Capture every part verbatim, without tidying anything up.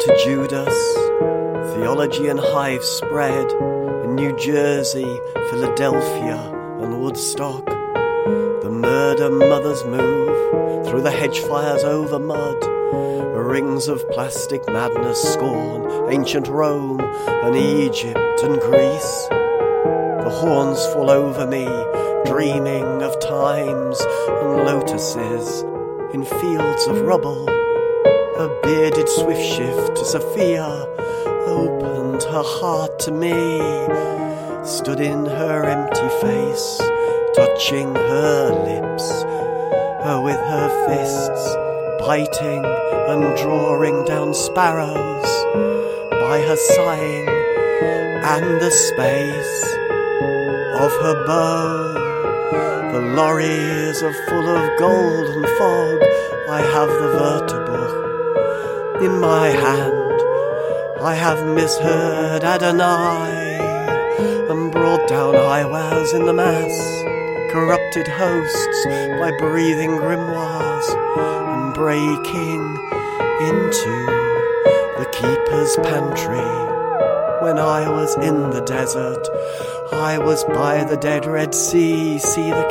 to Judas, theology and hive spread in New Jersey, Philadelphia and Woodstock. The murder mothers move through the hedge fires over mud. Rings of plastic madness scorn ancient Rome and Egypt and Greece. The horns fall over me, dreaming of times and lotuses in fields of rubble. A bearded swift shift to Sophia opened her heart to me, stood in her empty face, touching her lips, her with her fists, biting and drawing down sparrows by her sighing, and the space of her bow. The lorries are full of golden fog. I have the Wörterbuch in my hand. I have misheard Adonai and brought down highways in the mass, corrupted hosts by breathing grimoires and breaking into the keeper's pantry. When I was in the desert, I was by the dead Red Sea. See the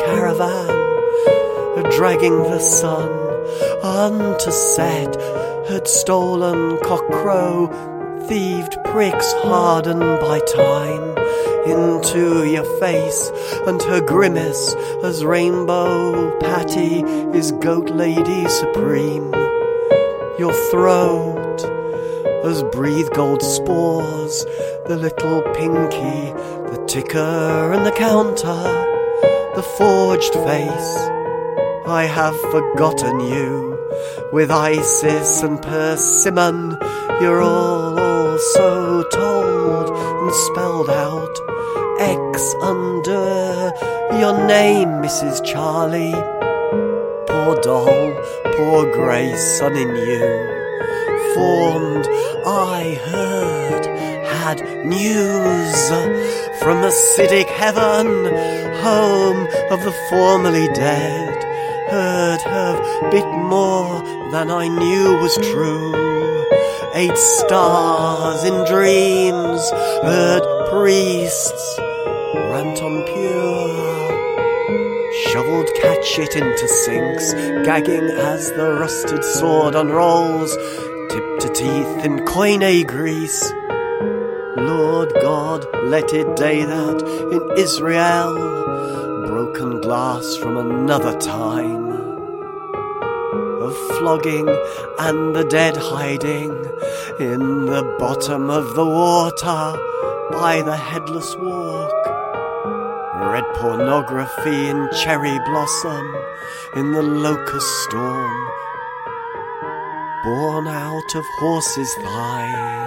caravan dragging the sun unto set, had stolen cockcrow, thieved pricks hardened by time into your face, and her grimace as Rainbow Patty is goat lady supreme. Your throat as breathe gold spores, the little pinky, the ticker and the counter, the forged face. I have forgotten you. With Isis and Persimmon, you're all also told and spelled out. X under your name, Missus Charlie. Poor doll, poor grey sun in you. Formed, I heard, had news from acidic heaven, home of the formerly dead. Heard her bit more than I knew was true. Eight stars in dreams, heard priests rant on pure. Shoveled cat shit into sinks, gagging as the rusted sword unrolls, tipped to teeth in koine grease. Lord God, let it day that in Israel, broken glass from another time, of flogging and the dead hiding in the bottom of the water by the headless walk. Red pornography in cherry blossom in the locust storm, born out of horses' thighs.